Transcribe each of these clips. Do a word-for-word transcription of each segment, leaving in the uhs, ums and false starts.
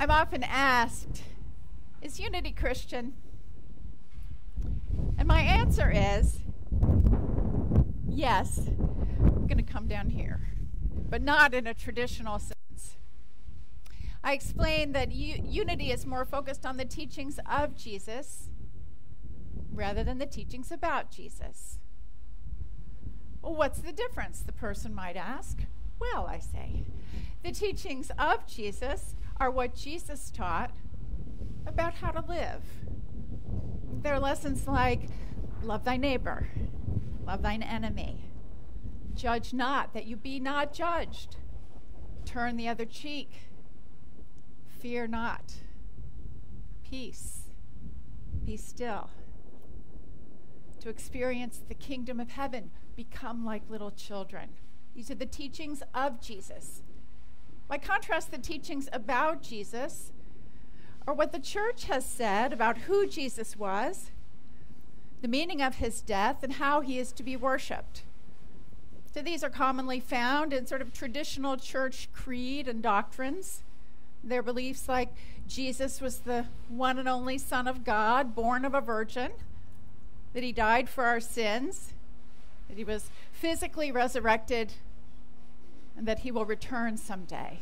I'm often asked, is Unity Christian? And my answer is, yes. I'm going to come down here, but not in a traditional sense. I explained that u- Unity is more focused on the teachings of Jesus rather than the teachings about Jesus. Well, what's the difference, the person might ask? Well, I say, the teachings of Jesus are what Jesus taught about how to live. They're lessons like, love thy neighbor, love thine enemy, judge not, that you be not judged, turn the other cheek, fear not, peace, be still. To experience the kingdom of heaven, become like little children. These are the teachings of Jesus. By contrast, the teachings about Jesus are what the church has said about who Jesus was, the meaning of his death, and how he is to be worshiped. So these are commonly found in sort of traditional church creed and doctrines. Their beliefs like Jesus was the one and only Son of God, born of a virgin, that he died for our sins, that he was physically resurrected, and that he will return someday.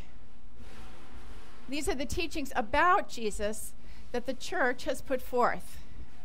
These are the teachings about Jesus that the church has put forth.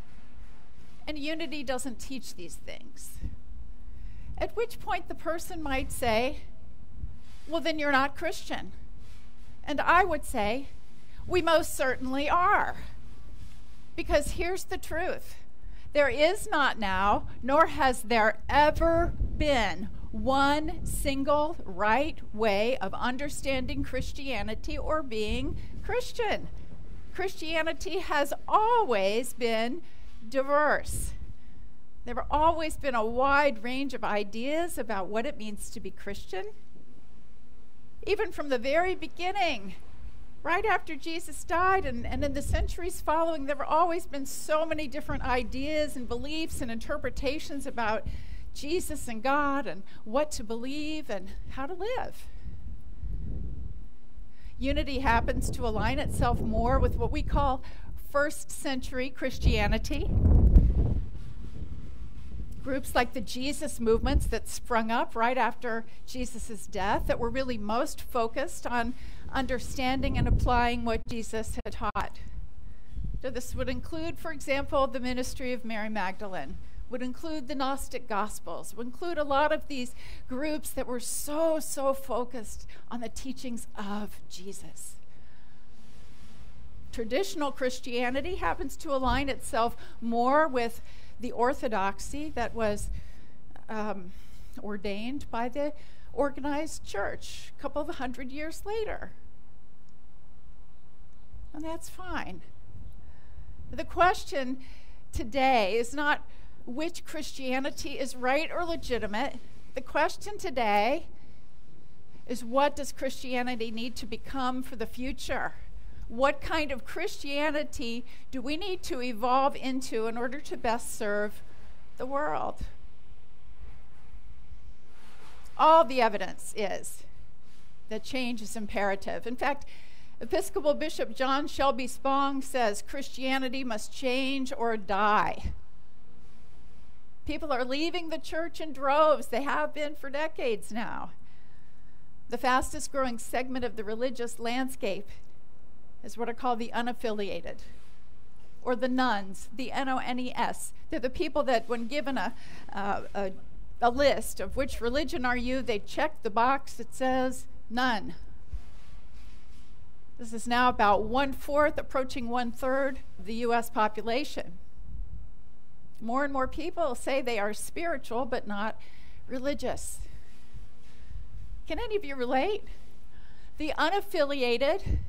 And Unity doesn't teach these things. At which point the person might say, well, then you're not Christian. And I would say, we most certainly are. Because here's the truth. There is not now, nor has there ever been, one single right way of understanding Christianity or being Christian. Christianity has always been diverse. There have always been a wide range of ideas about what it means to be Christian. Even from the very beginning, right after Jesus died and, and in the centuries following, there have always been so many different ideas and beliefs and interpretations about Jesus and God and what to believe and how to live. Unity happens to align itself more with what we call first century Christianity. Groups like the Jesus movements that sprung up right after Jesus' death that were really most focused on understanding and applying what Jesus had taught. So this would include, for example, the ministry of Mary Magdalene, would include the Gnostic Gospels, would include a lot of these groups that were so, so focused on the teachings of Jesus. Traditional Christianity happens to align itself more with the orthodoxy that was um, ordained by the organized church a couple of hundred years later. And that's fine. The question today is not which Christianity is right or legitimate. The question today is, what does Christianity need to become for the future? What kind of Christianity do we need to evolve into in order to best serve the world? All the evidence is that change is imperative. In fact, Episcopal Bishop John Shelby Spong says Christianity must change or die. People are leaving the church in droves. They have been for decades now. The fastest growing segment of the religious landscape is what are called the unaffiliated, or the nuns, the N O N E S. They're the people that when given a, uh, a, a list of which religion are you, they check the box that says none. This is now about one-fourth, approaching one-third of the U S population. More and more people say they are spiritual but not religious. Can any of you relate? The unaffiliated,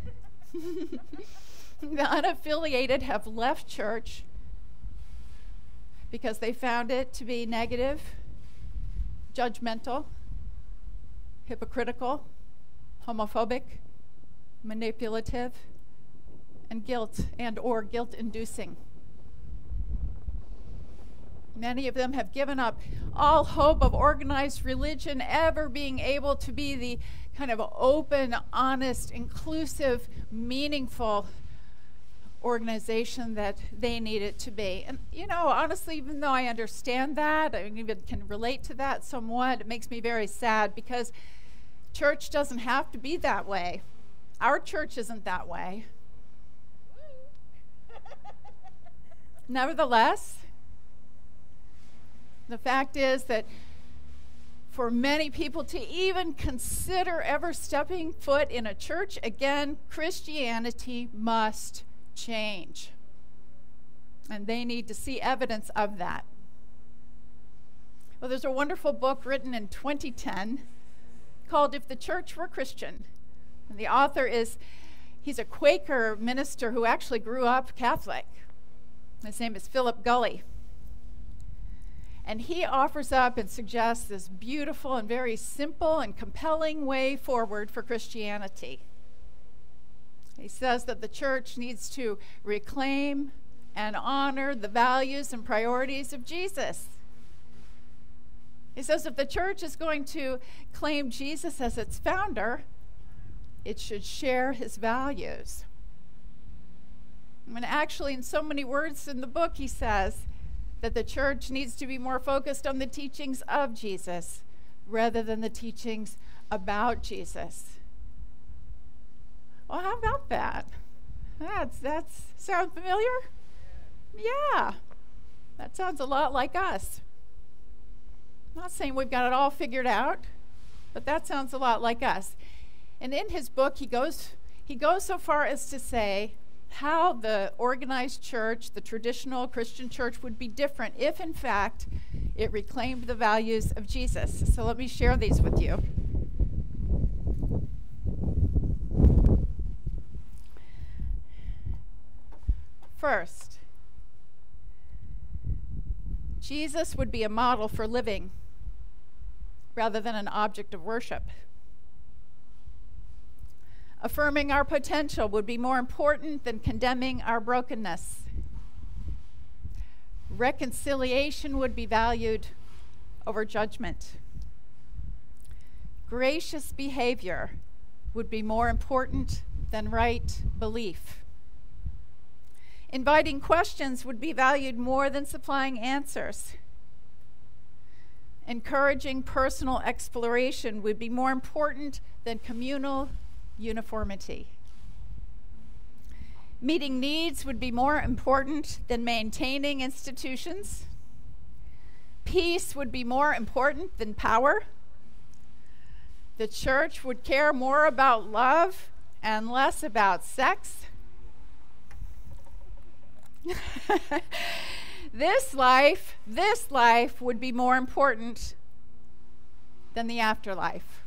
the unaffiliated have left church because they found it to be negative, judgmental, hypocritical, homophobic, manipulative, and guilt and or guilt-inducing. Many of them have given up all hope of organized religion ever being able to be the kind of open, honest, inclusive, meaningful organization that they need it to be. And, you know, honestly, even though I understand that, I even can relate to that somewhat, it makes me very sad because church doesn't have to be that way. Our church isn't that way. Nevertheless, the fact is that for many people to even consider ever stepping foot in a church, again, Christianity must change. And they need to see evidence of that. Well, there's a wonderful book written in twenty ten called If the Church Were Christian. And the author is, he's a Quaker minister who actually grew up Catholic. His name is Philip Gulley. And he offers up and suggests this beautiful and very simple and compelling way forward for Christianity. He says that the church needs to reclaim and honor the values and priorities of Jesus. He says if the church is going to claim Jesus as its founder, it should share his values. And actually, in so many words in the book, he says that the church needs to be more focused on the teachings of Jesus rather than the teachings about Jesus. Well, how about that? That's that's sound familiar? Yeah. That sounds a lot like us. I'm not saying we've got it all figured out, but that sounds a lot like us. And in his book, he goes he goes so far as to say how the organized church, the traditional Christian church, would be different if, in fact, it reclaimed the values of Jesus. So let me share these with you. First, Jesus would be a model for living rather than an object of worship. Affirming our potential would be more important than condemning our brokenness. Reconciliation would be valued over judgment. Gracious behavior would be more important than right belief. Inviting questions would be valued more than supplying answers. Encouraging personal exploration would be more important than communal uniformity. Meeting needs would be more important than maintaining institutions. Peace would be more important than power. The church would care more about love and less about sex. This life, this life would be more important than the afterlife.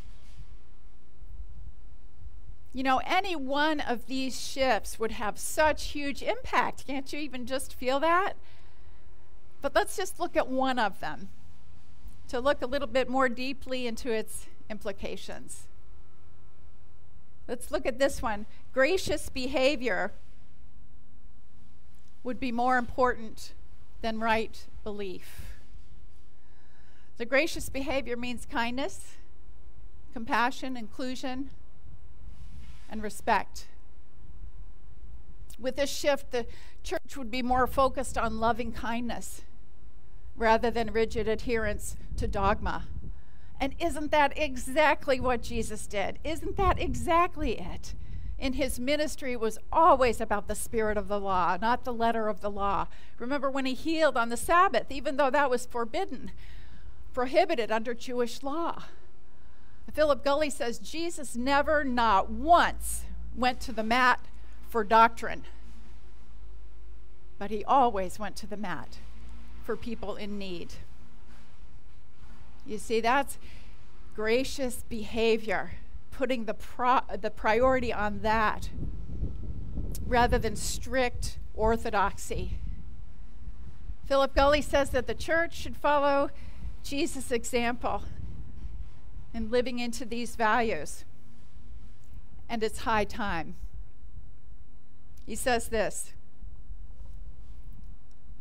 You know, any one of these shifts would have such huge impact. Can't you even just feel that? But let's just look at one of them to look a little bit more deeply into its implications. Let's look at this one. Gracious behavior would be more important than right belief. The gracious behavior means kindness, compassion, inclusion, and respect. With this shift, the church would be more focused on loving kindness rather than rigid adherence to dogma. And isn't that exactly what Jesus did? Isn't that exactly it? In his ministry was always about the spirit of the law, not the letter of the law. Remember when he healed on the Sabbath, even though that was forbidden, prohibited under Jewish law. Philip Gulley says Jesus never, not once, went to the mat for doctrine, but he always went to the mat for people in need. You see, that's gracious behavior, putting the pro- the priority on that rather than strict orthodoxy. Philip Gulley says that the church should follow Jesus' example in living into these values, and it's high time. He says this: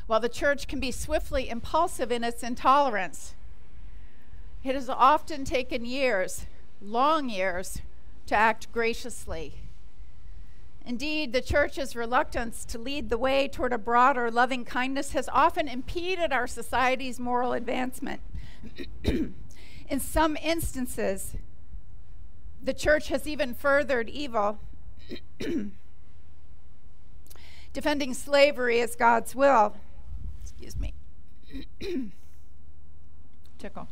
While the church can be swiftly impulsive in its intolerance, it has often taken years, long years, to act graciously. Indeed, the church's reluctance to lead the way toward a broader loving kindness has often impeded our society's moral advancement. In some instances, the church has even furthered evil, defending slavery as God's will. Excuse me. Tickle.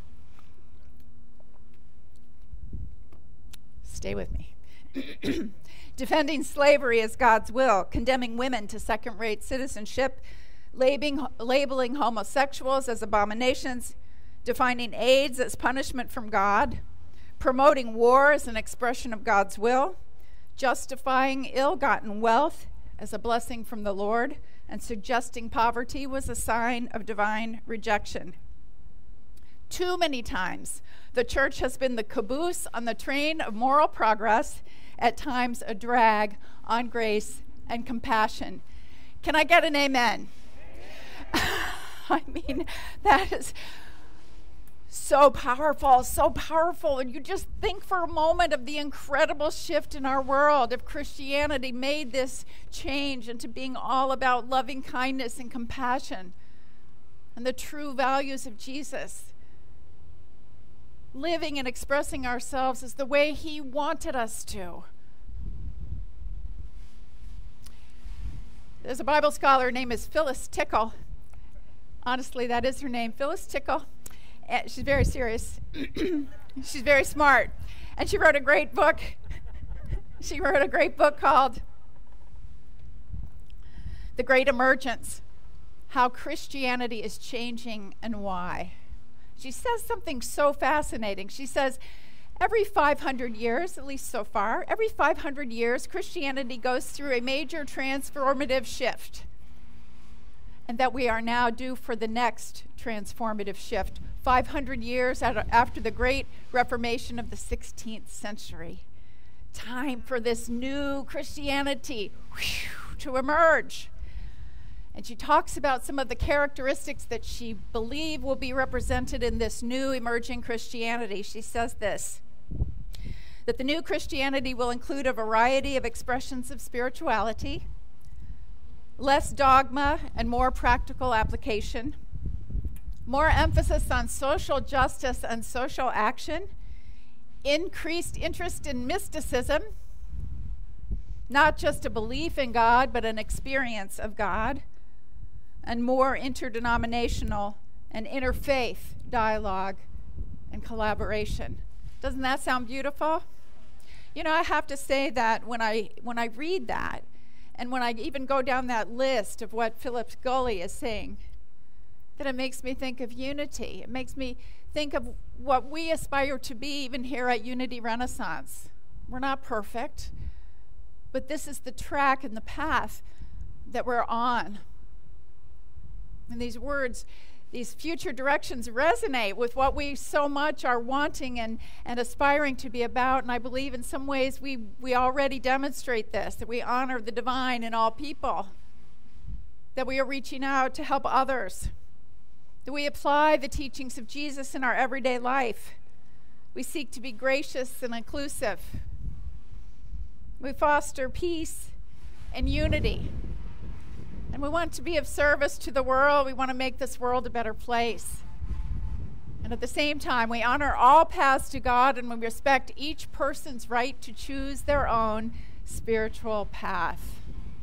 Stay with me. Defending slavery as God's will, condemning women to second-rate citizenship, labeling, labeling homosexuals as abominations, defining AIDS as punishment from God, promoting war as an expression of God's will, justifying ill-gotten wealth as a blessing from the Lord, and suggesting poverty was a sign of divine rejection. Too many times, the church has been the caboose on the train of moral progress, at times a drag on grace and compassion. Can I get an amen? I mean, that is so powerful, so powerful. And you just think for a moment of the incredible shift in our world if Christianity made this change into being all about loving kindness and compassion and the true values of Jesus. Living and expressing ourselves as the way he wanted us to. There's a Bible scholar named is Phyllis Tickle. Honestly, that is her name, Phyllis Tickle. And she's very serious. She's very smart. And she wrote a great book. She wrote a great book called The Great Emergence: How Christianity is Changing and Why. She says something so fascinating. She says, every five hundred years, at least so far, every five hundred years, Christianity goes through a major transformative shift. And that we are now due for the next transformative shift, five hundred years after the great Reformation of the sixteenth century. Time for this new Christianity whew, to emerge. And she talks about some of the characteristics that she believes will be represented in this new emerging Christianity. She says this, that the new Christianity will include a variety of expressions of spirituality, less dogma and more practical application, more emphasis on social justice and social action, increased interest in mysticism, not just a belief in God, but an experience of God, and more interdenominational and interfaith dialogue and collaboration. Doesn't that sound beautiful? You know, I have to say that when I when I read that, and when I even go down that list of what Philip Gulley is saying, that it makes me think of unity. It makes me think of what we aspire to be even here at Unity Renaissance. We're not perfect, but this is the track and the path that we're on. And these words, these future directions resonate with what we so much are wanting and, and aspiring to be about. And I believe in some ways we, we already demonstrate this, that we honor the divine in all people, that we are reaching out to help others, that we apply the teachings of Jesus in our everyday life. We seek to be gracious and inclusive. We foster peace and unity. And we want to be of service to the world. We want to make this world a better place. And at the same time, we honor all paths to God, and we respect each person's right to choose their own spiritual path.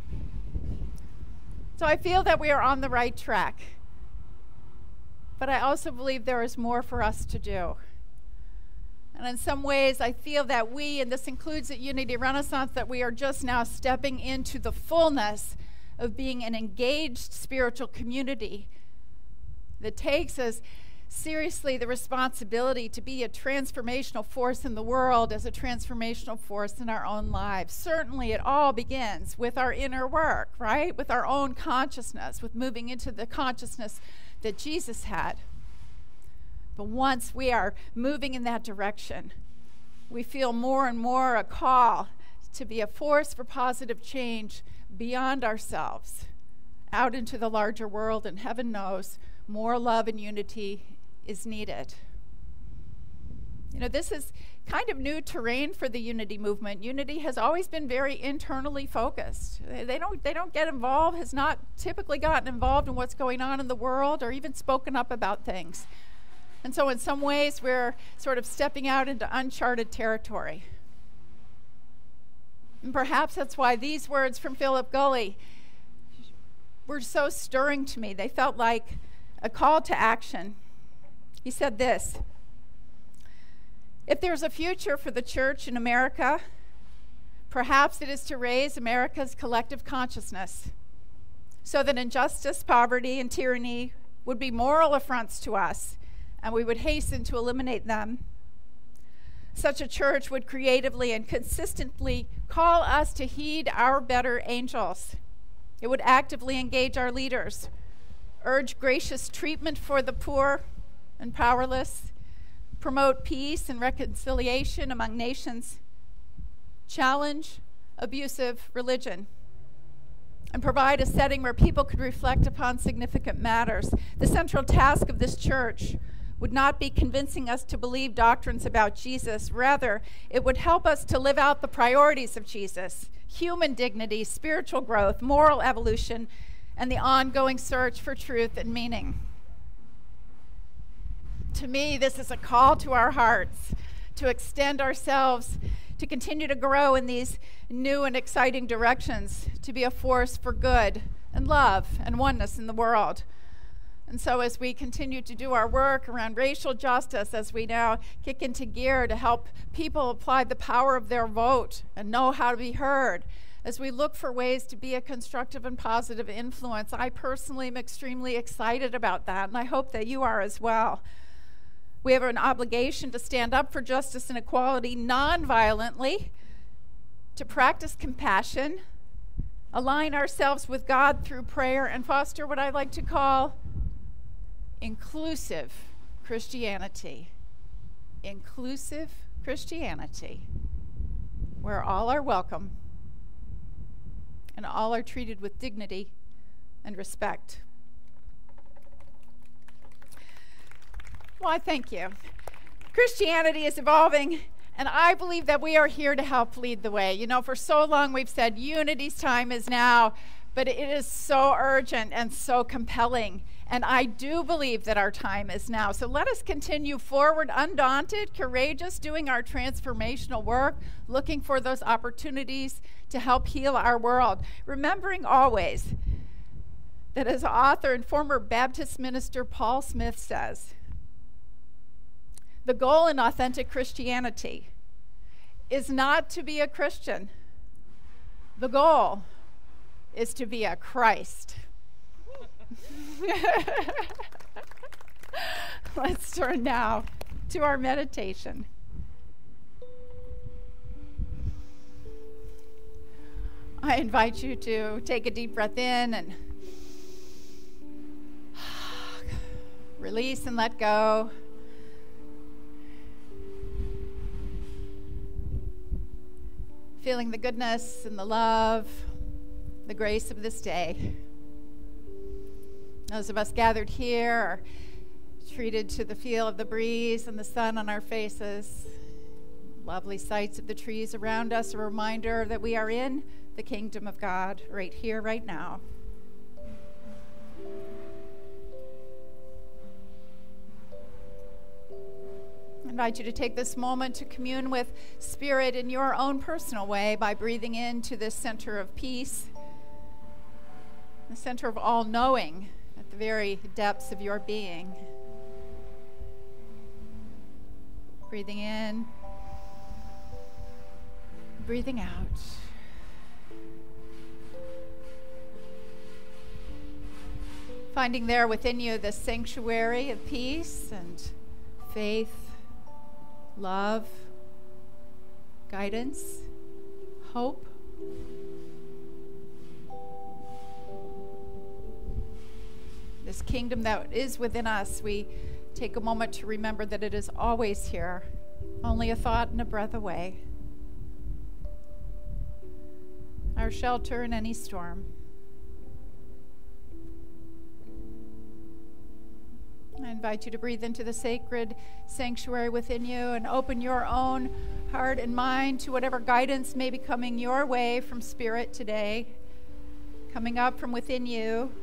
So I feel that we are on the right track. But I also believe there is more for us to do. And in some ways, I feel that we, and this includes at Unity Renaissance, that we are just now stepping into the fullness of being an engaged spiritual community that takes us seriously the responsibility to be a transformational force in the world as a transformational force in our own lives. Certainly it all begins with our inner work, right? With our own consciousness, with moving into the consciousness that Jesus had. But once we are moving in that direction, we feel more and more a call to be a force for positive change beyond ourselves out into the larger world, and heaven knows more love and unity is needed. You know, this is kind of new terrain for the unity movement. Unity has always been very internally focused. They don't they don't get involved, has not typically gotten involved in what's going on in the world or even spoken up about things. And so in some ways we're sort of stepping out into uncharted territory. And perhaps that's why these words from Philip Gulley were so stirring to me. They felt like a call to action. He said this: if there's a future for the church in America, perhaps it is to raise America's collective consciousness so that injustice, poverty, and tyranny would be moral affronts to us, and we would hasten to eliminate them. Such a church would creatively and consistently call us to heed our better angels. It would actively engage our leaders, urge gracious treatment for the poor and powerless, promote peace and reconciliation among nations, challenge abusive religion, and provide a setting where people could reflect upon significant matters. The central task of this church would not be convincing us to believe doctrines about Jesus. Rather, it would help us to live out the priorities of Jesus: human dignity, spiritual growth, moral evolution, and the ongoing search for truth and meaning. To me, this is a call to our hearts to extend ourselves, to continue to grow in these new and exciting directions, to be a force for good and love and oneness in the world. And so as we continue to do our work around racial justice, as we now kick into gear to help people apply the power of their vote and know how to be heard, as we look for ways to be a constructive and positive influence, I personally am extremely excited about that, and I hope that you are as well. We have an obligation to stand up for justice and equality non-violently, to practice compassion, align ourselves with God through prayer, and foster what I like to call inclusive Christianity. Inclusive Christianity, where all are welcome and all are treated with dignity and respect. Well, I thank you. Christianity is evolving, and I believe that we are here to help lead the way. You know, for so long we've said unity's time is now, but it is so urgent and so compelling. And I do believe that our time is now. So let us continue forward, undaunted, courageous, doing our transformational work, looking for those opportunities to help heal our world. Remembering always that, as author and former Baptist minister Paul Smith says, the goal in authentic Christianity is not to be a Christian. The goal is to be a Christ. Let's turn now to our meditation. I invite you to take a deep breath in and release and let go. Feeling the goodness and the love, the grace of this day. Those of us gathered here are treated to the feel of the breeze and the sun on our faces. Lovely sights of the trees around us, a reminder that we are in the kingdom of God right here, right now. I invite you to take this moment to commune with Spirit in your own personal way by breathing into this center of peace, the center of all-knowing, at the very depths of your being. Breathing in, breathing out. Finding there within you this sanctuary of peace and faith, love, guidance, hope. This kingdom that is within us, we take a moment to remember that it is always here, only a thought and a breath away. Our shelter in any storm. I invite you to breathe into the sacred sanctuary within you and open your own heart and mind to whatever guidance may be coming your way from Spirit today, coming up from within you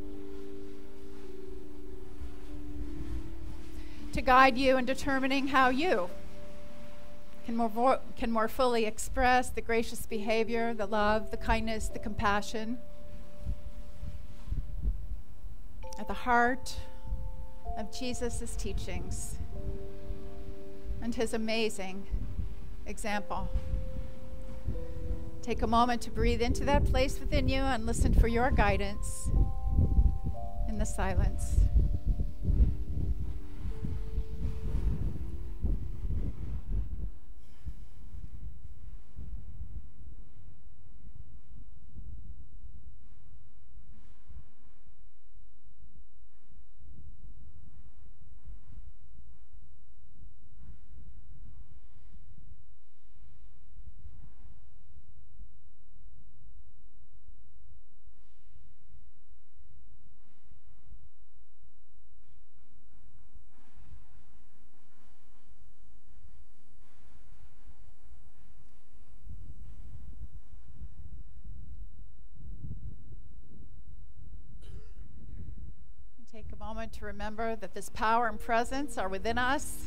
to guide you in determining how you can more, vo- can more fully express the gracious behavior, the love, the kindness, the compassion at the heart of Jesus' teachings and his amazing example. Take a moment to breathe into that place within you and listen for your guidance in the silence. Take a moment to remember that this power and presence are within us,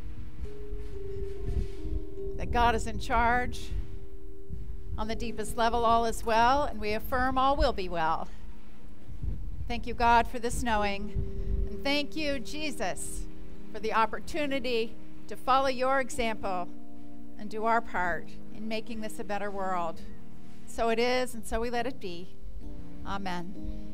that God is in charge. On the deepest level, all is well, and we affirm all will be well. Thank you, God, for this knowing. And thank you, Jesus, for the opportunity to follow your example and do our part in making this a better world. So it is, and so we let it be. Amen.